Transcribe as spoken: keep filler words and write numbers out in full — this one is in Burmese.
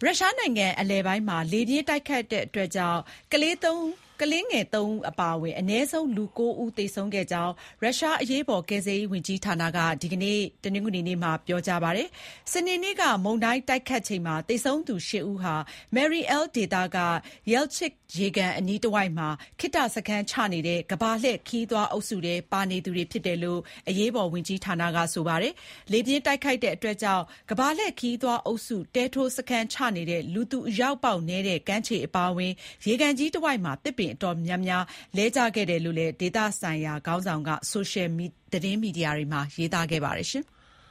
ရုရှားနိုင်ငံအလယ်ပိုင်းမှာလေပြင်းတိုက်ခတ်တဲ့အတွက်ကြောင့်ကလေးသုံးကလေးငယ်သုံးဦးအပါအဝင်အနည်းဆုံးလူကိုးဦးသေဆုံးခဲ့ကြောင်းရုရှားအရေးပေါ်ကယ်ဆယ်ရေးဝန်ကြီးဌာနကဒီကနေ့တနင်္ဂနွေနေ့မှာပြောကြားပါတယ်။စနေနေ့ကမုန်တိုင်းတိုက်ခတ်ချိန်မှာသေဆုံးသူရှစ်ဦးဟာ Mariel ဒေသက Yelchik ရေကန်အနီးတစ်ဝိုက်မှာခေတ္တစခန်းချနေတဲ့ကမ္ဘာလှည့်ခရီးသွားအုပ်စုထဲပါနေသူတွေဖြစ်တယ်လို့အရေးပေါ်ဝန်ကြီးဌာနကဆိုပါတယ်။လေပြင်းတိုက်ခိုက်တဲ့အတွက်ကြောင့်ကမ္ဘာလှည့်ခရီးသွားအုပ်စုတဲထိုးစခန်းချနေတဲ့လူသူအရောက်ပေါက်နေတဲ့ကမ်းခြေအပါအဝင်ရေကန်ကြီးတစ်ဝိုက်မှာတစ်ပင်အတော်များများလဲကျခဲ့တယ်လို့လည်းဒေသဆိုင်ရာခေါင်းဆောင်ကဆိုရှယ်သတင်းမီဒီယာတွေမှာရေးသားခဲ့ပါတယ်ရှင်။